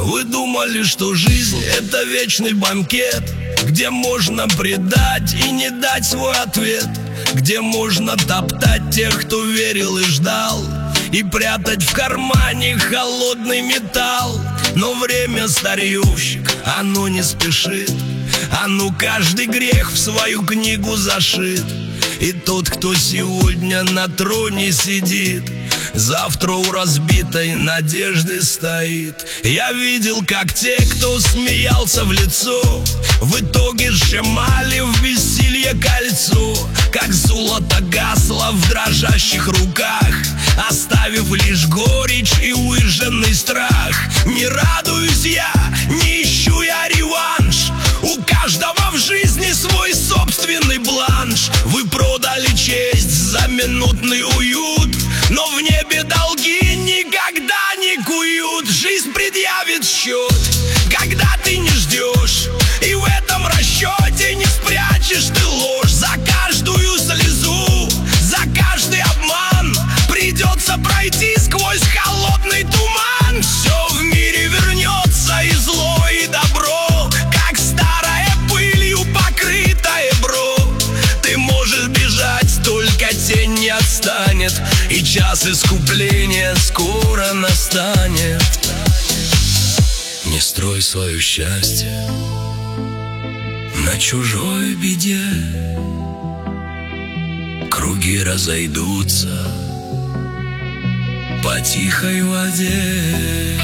Вы думали, что жизнь — это вечный банкет, где можно предать и не дать свой ответ, где можно топтать тех, кто верил и ждал, и прятать в кармане холодный металл. Но время старьевщик, оно не спешит, каждый грех в свою книгу зашит. И тот, кто сегодня на троне сидит, завтра у разбитой надежды стоит. Я видел, как те, кто смеялся в лицо, в итоге сжимали в бессилье кольцо, как золото гасло в дрожащих руках, оставив лишь горечь и выжженный страх. Не радуюсь я, не ищу я реванш, у каждого в жизни свой собственный бланш. Вы продали честь за минутный уют, но в небе долги никогда не куют. Жизнь предъявит счет, когда ты не ждешь, и в этом расчете не спрячешь ты ложь. За каждую слезу, за каждый обман придется пройти сквозь холодный туман. Все в мире вернется, и зло, и добро, как старая пылью покрытое бро. Ты можешь бежать, только тень не отстанет, и час искупления скоро настанет. Не строй свое счастье на чужой беде, круги разойдутся по тихой воде.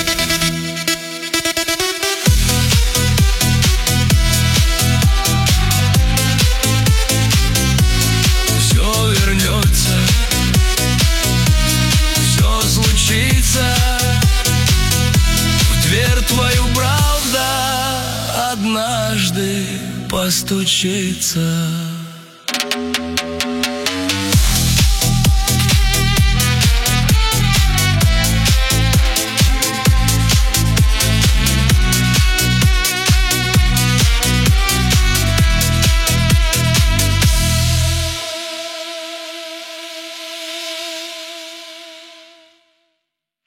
Все вернется, все случится, в дверь твою правда однажды постучится.